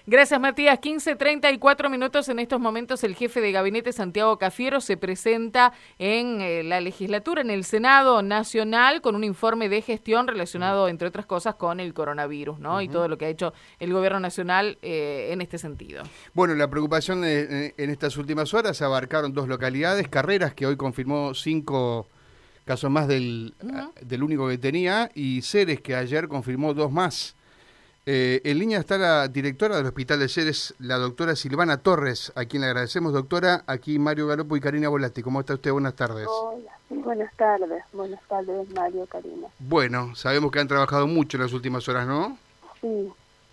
Gracias, Matías. 15:34 en estos momentos. El jefe de gabinete, Santiago Cafiero, se presenta en la legislatura, en el Senado Nacional, con un informe de gestión relacionado, entre otras cosas, con el coronavirus, ¿no? Y todo lo que ha hecho el gobierno nacional en este sentido. Bueno, la preocupación en estas últimas horas abarcaron 2 localidades, Carreras, que hoy confirmó 5 casos más del único que tenía, y Ceres, que ayer confirmó 2 más. En línea está la directora del Hospital de Ceres, la doctora Silvana Torres, a quien le agradecemos, doctora. Aquí Mario Garopo y Karina Volatti. ¿Cómo está usted? Buenas tardes. Hola, buenas tardes, Mario, Karina. Bueno, sabemos que han trabajado mucho en las últimas horas, ¿no? Sí,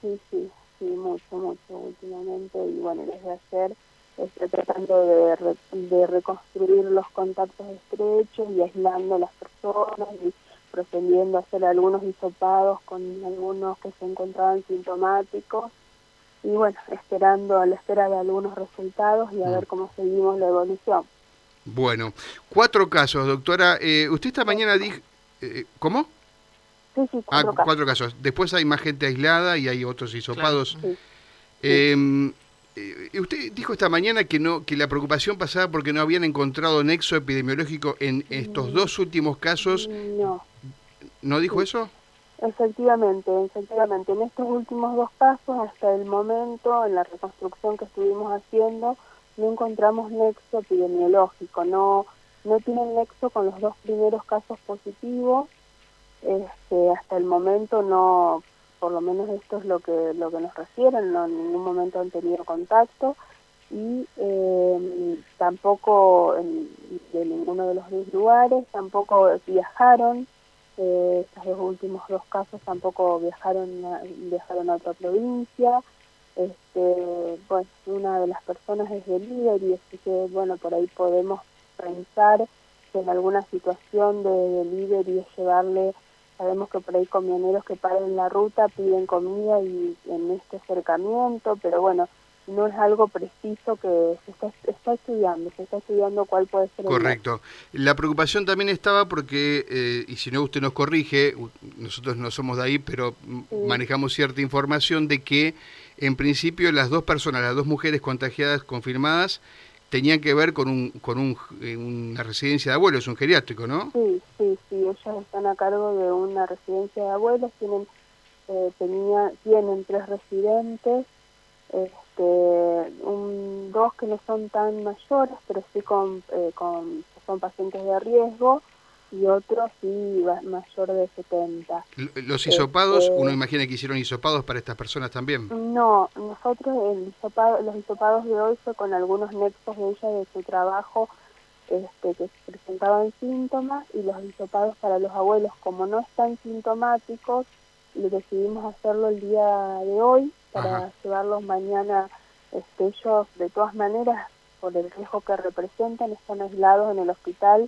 mucho últimamente, y bueno, desde ayer estoy tratando de reconstruir los contactos estrechos y aislando a las personas y procediendo a hacer algunos hisopados con algunos que se encontraban sintomáticos y bueno, a la espera de algunos resultados y a ver cómo seguimos la evolución. Bueno, 4 casos, doctora. Usted esta mañana dijo... ¿Cómo? Sí, 4 casos. 4 casos. Después hay más gente aislada y hay otros hisopados. Claro. Sí. Usted dijo esta mañana que la preocupación pasaba porque no habían encontrado nexo epidemiológico en estos 2 últimos casos. No. ¿No dijo eso? Efectivamente. En estos últimos 2 casos, hasta el momento, en la reconstrucción que estuvimos haciendo, no encontramos nexo epidemiológico. No tienen nexo con los 2 primeros casos positivos. Hasta el momento no, por lo menos esto es lo que nos refieren, no en ningún momento han tenido contacto y tampoco de ninguno de los 2 lugares, tampoco viajaron, estos 2 últimos 2 casos tampoco viajaron a otra provincia. Bueno, una de las personas es delivery, así que bueno, por ahí podemos pensar que en alguna situación de delivery es llevarle. Sabemos que por ahí camioneros que paran en la ruta piden comida y en este acercamiento, pero bueno, no es algo preciso que se está estudiando cuál puede ser. Correcto. La preocupación también estaba porque, y si no usted nos corrige, nosotros no somos de ahí, pero manejamos cierta información de que en principio las 2 personas, las 2 mujeres contagiadas confirmadas, tenían que ver con una residencia de abuelos, un geriátrico, ¿no? Sí, ellas están a cargo de una residencia de abuelos, tienen 3 residentes, 2 que no son tan mayores, pero sí son pacientes de riesgo, y otro sí mayor de 70. ¿Los hisopados, uno imagina que hicieron hisopados para estas personas también? No, nosotros los hisopados de hoy fue con algunos nexos de ella de su trabajo que presentaban síntomas, y los hisopados para los abuelos, como no están sintomáticos, decidimos hacerlo el día de hoy para llevarlos mañana. Ellos de todas maneras, por el riesgo que representan, están aislados en el hospital,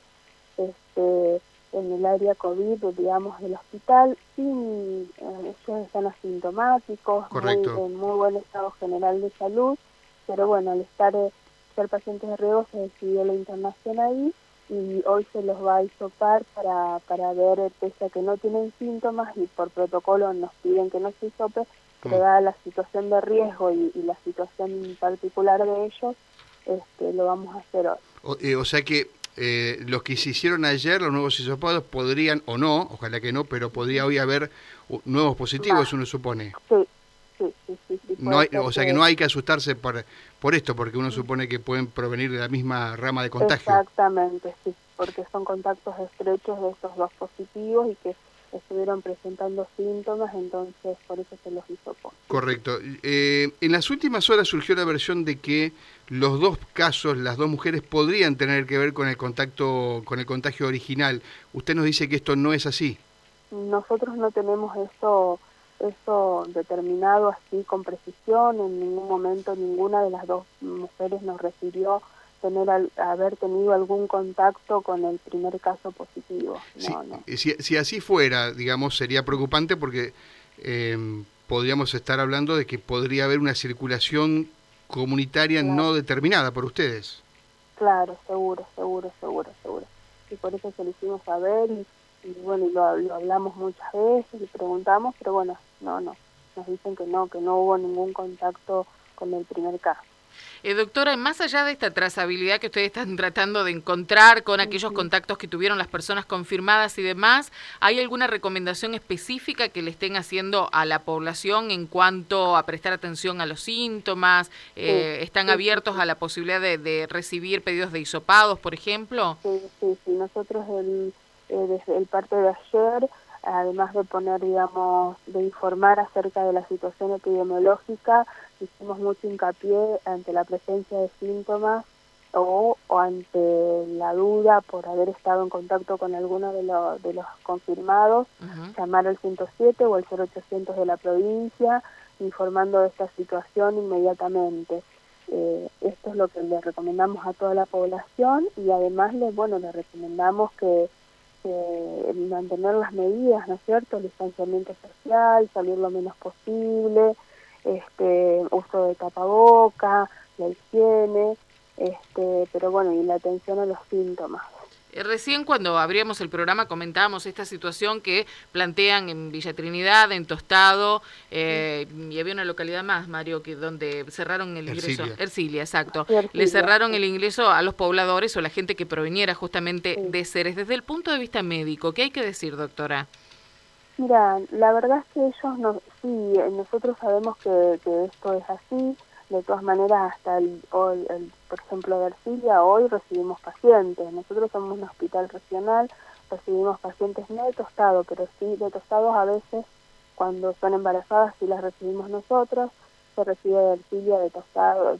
en el área COVID, digamos, del hospital, ellos están asintomáticos, en muy buen estado general de salud, pero bueno, al ser pacientes de riesgo se decidió la internación ahí, y hoy se los va a hisopar para ver, pese a que no tienen síntomas y por protocolo nos piden que no se hisope, pero dada la situación de riesgo y la situación particular de ellos, lo vamos a hacer hoy. O sea que los que se hicieron ayer, los nuevos hisopados, podrían, o no, ojalá que no, pero podría hoy haber nuevos positivos, uno supone. Sí. No hay, o sea que no hay que asustarse por esto, porque uno supone que pueden provenir de la misma rama de contagio. Exactamente, sí, porque son contactos estrechos de estos 2 positivos y que estuvieron presentando síntomas, entonces por eso se los hisopó. Correcto. En las últimas horas surgió la versión de que los 2 casos, las 2 mujeres, podrían tener que ver con el contagio original. Usted nos dice que esto no es así. Nosotros no tenemos eso determinado así con precisión. En ningún momento ninguna de las 2 mujeres nos refirió haber tenido algún contacto con el primer caso positivo. Si así fuera, digamos, sería preocupante porque podríamos estar hablando de que podría haber una circulación comunitaria no determinada por ustedes. Claro, seguro. Y por eso se lo hicimos saber y bueno, lo hablamos muchas veces, le preguntamos, pero bueno, no. nos dicen que no hubo ningún contacto con el primer caso. Doctora, más allá de esta trazabilidad que ustedes están tratando de encontrar con aquellos contactos que tuvieron las personas confirmadas y demás, ¿hay alguna recomendación específica que le estén haciendo a la población en cuanto a prestar atención a los síntomas? ¿Están abiertos a la posibilidad de recibir pedidos de hisopados, por ejemplo? Sí. Nosotros desde el parte de ayer, además de poner, digamos, de informar acerca de la situación epidemiológica, hicimos mucho hincapié ante la presencia de síntomas o ante la duda por haber estado en contacto con alguno de los confirmados, llamar al 107 o al 0800 de la provincia, informando de esta situación inmediatamente. Esto es lo que le recomendamos a toda la población y además le recomendamos que mantener las medidas, ¿no es cierto? El distanciamiento social, salir lo menos posible, uso de tapaboca, la higiene, pero bueno, y la atención a los síntomas. Recién cuando abríamos el programa comentábamos esta situación que plantean en Villa Trinidad, en Tostado, y había una localidad más, Mario, que donde cerraron el ingreso. Ercilia, exacto. Le cerraron el ingreso a los pobladores o la gente que proveniera justamente de Ceres. Desde el punto de vista médico, ¿qué hay que decir, doctora? Mira, la verdad es que ellos nosotros sabemos que esto es así. De todas maneras, hasta por ejemplo, de Ercilia, hoy recibimos pacientes. Nosotros somos un hospital regional, recibimos pacientes no de Tostado, pero sí de Tostados a veces, cuando son embarazadas, sí las recibimos nosotros. Se recibe de Ercilia, de Tostado,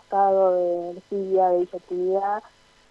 de Ercilia, de Villa Trinidad.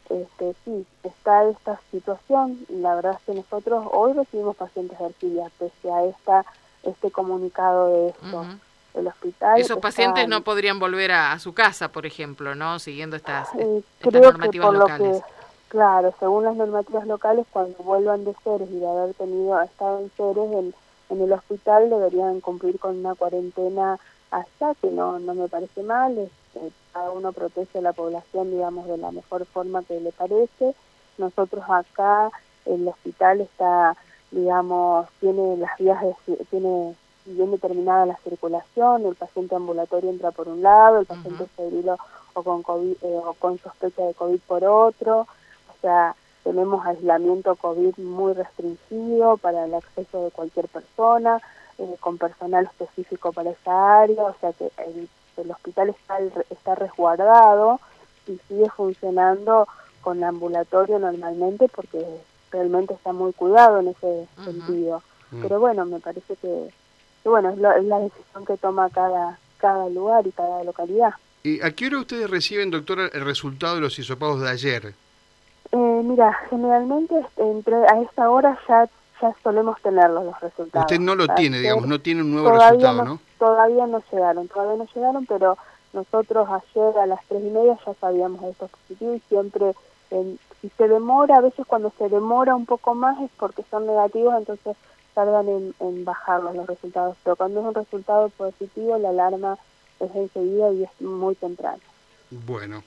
Sí, está esta situación. La verdad es que nosotros hoy recibimos pacientes de Ercilia, pese a este comunicado de esto. El hospital. Esos pacientes no podrían volver a su casa, por ejemplo, ¿no? Siguiendo estas creo normativas que por locales. Claro, según las normativas locales, cuando vuelvan de Ceres y de haber estado en Ceres, en el hospital deberían cumplir con una cuarentena allá, que no me parece mal. Cada uno protege a la población, digamos, de la mejor forma que le parece. Nosotros acá, el hospital está, digamos, tiene las vías tiene bien determinada la circulación. El paciente ambulatorio entra por un lado, el paciente febrilo o con COVID, o con sospecha de COVID por otro. O sea, tenemos aislamiento COVID muy restringido para el acceso de cualquier persona, con personal específico para esa área. O sea que el hospital está resguardado y sigue funcionando con ambulatorio normalmente, porque realmente está muy cuidado en ese sentido. Pero bueno, me parece que bueno, es la decisión que toma cada lugar y cada localidad. ¿Y a qué hora ustedes reciben, doctora, el resultado de los hisopados de ayer? Mira, generalmente a esta hora ya solemos tener los resultados. Usted no lo tiene, digamos, no tiene un nuevo resultado, ¿no? Todavía no llegaron, pero nosotros ayer a las 3:30 ya sabíamos de estos positivos y siempre, si se demora, a veces cuando se demora un poco más es porque son negativos, entonces tardan en bajarlos los resultados, pero cuando es un resultado positivo la alarma es enseguida y es muy temprano. Bueno,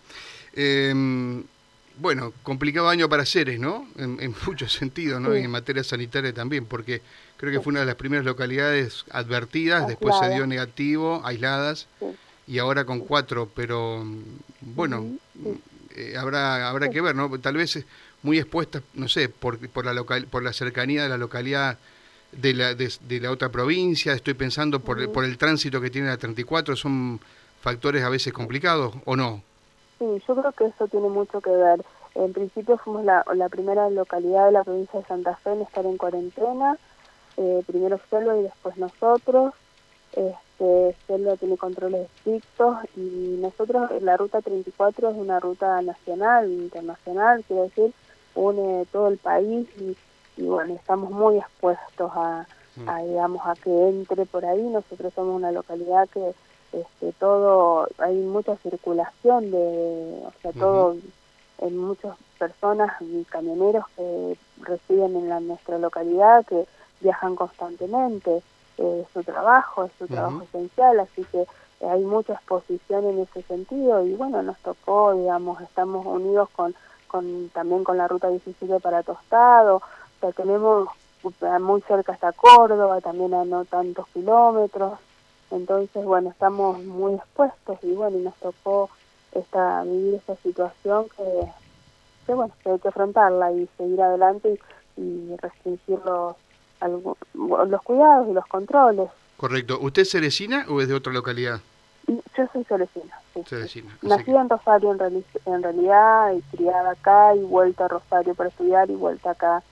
complicado año para Ceres, ¿no? En muchos sentidos, ¿no? Y en materia sanitaria también, porque creo que fue una de las primeras localidades advertidas, después se dio negativo, aisladas, y ahora con 4, pero bueno, habrá que ver, ¿no? Tal vez muy expuestas, no sé, por la cercanía de la localidad de la otra provincia. Estoy pensando por el tránsito que tiene la 34, son factores a veces complicados, ¿o no? Sí, yo creo que eso tiene mucho que ver. En principio fuimos la primera localidad de la provincia de Santa Fe en estar en cuarentena, primero Selva y después nosotros. Selva tiene controles estrictos y nosotros, la ruta 34 es una ruta nacional, internacional, quiero decir, une todo el país y bueno, estamos muy expuestos a que entre por ahí. Nosotros somos una localidad que hay mucha circulación todo, en muchas personas y camioneros que residen en nuestra localidad, que viajan constantemente. Su trabajo es su trabajo esencial, así que hay mucha exposición en ese sentido y bueno, nos tocó, digamos, estamos unidos también con la ruta 17 para Tostado. O sea, tenemos muy cerca hasta Córdoba, también a no tantos kilómetros. Entonces, bueno, estamos muy expuestos y bueno, y nos tocó vivir esta situación que bueno, que hay que afrontarla y seguir adelante y restringir los cuidados y los controles. Correcto. ¿Usted es cerecina o es de otra localidad? Yo soy cerecina, sí. Cerecina. Nací en Rosario en realidad y criada acá y vuelta a Rosario para estudiar y vuelta acá.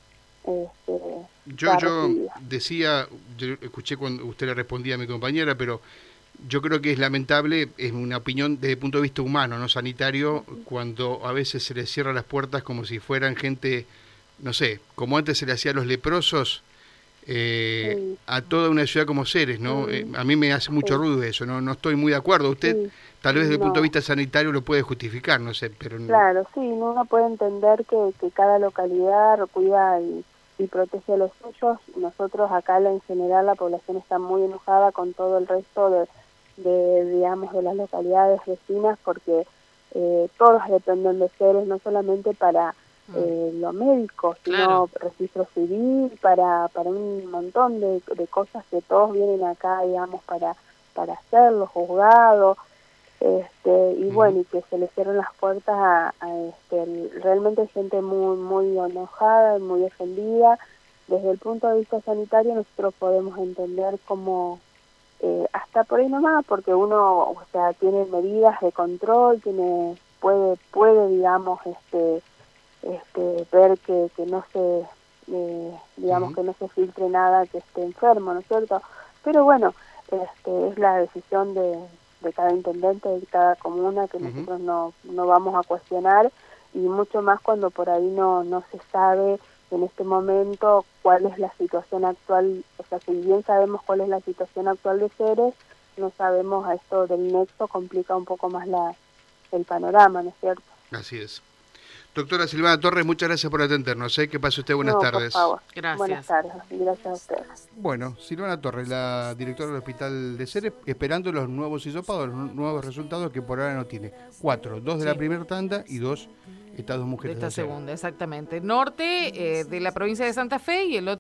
Yo decía, yo escuché cuando usted le respondía a mi compañera, pero yo creo que es lamentable, es una opinión desde el punto de vista humano, no sanitario, cuando a veces se les cierran las puertas como si fueran gente, no sé, como antes se le hacía a los leprosos, a toda una ciudad como Ceres, ¿no? A mí me hace mucho ruido eso, no estoy muy de acuerdo. Usted tal vez desde el punto de vista sanitario lo puede justificar, no sé, pero... Claro, sí, uno puede entender que cada localidad cuida y protege a los suyos. Nosotros acá en general la población está muy enojada con todo el resto digamos, de las localidades vecinas porque todos dependen de Ceres, no solamente para lo médico, sino registro civil, para un montón de cosas que todos vienen acá, digamos, para hacer, los juzgados, y bueno, y que se le cierren las puertas realmente hay gente muy muy enojada y muy ofendida. Desde el punto de vista sanitario nosotros podemos entender cómo hasta por ahí nomás, porque uno, o sea, tiene medidas de control, puede digamos, ver que no se, digamos, que no se filtre nada que esté enfermo, ¿no es cierto? Pero bueno, es la decisión de cada intendente, de cada comuna, que nosotros no vamos a cuestionar, y mucho más cuando por ahí no se sabe en este momento cuál es la situación actual. O sea, si bien sabemos cuál es la situación actual de Ceres, no sabemos, a esto del nexo complica un poco más el panorama, ¿no es cierto? Así es. Doctora Silvana Torres, muchas gracias por atendernos. Que pase usted buenas tardes. Por favor. Gracias. Buenas tardes, gracias a ustedes. Bueno, Silvana Torres, la directora del Hospital de Ceres, esperando los nuevos hisopados, los nuevos resultados que por ahora no tiene. 4, 2 de la primera tanda y 2 estas dos mujeres. De esta segunda, exactamente. Norte de la provincia de Santa Fe y el otro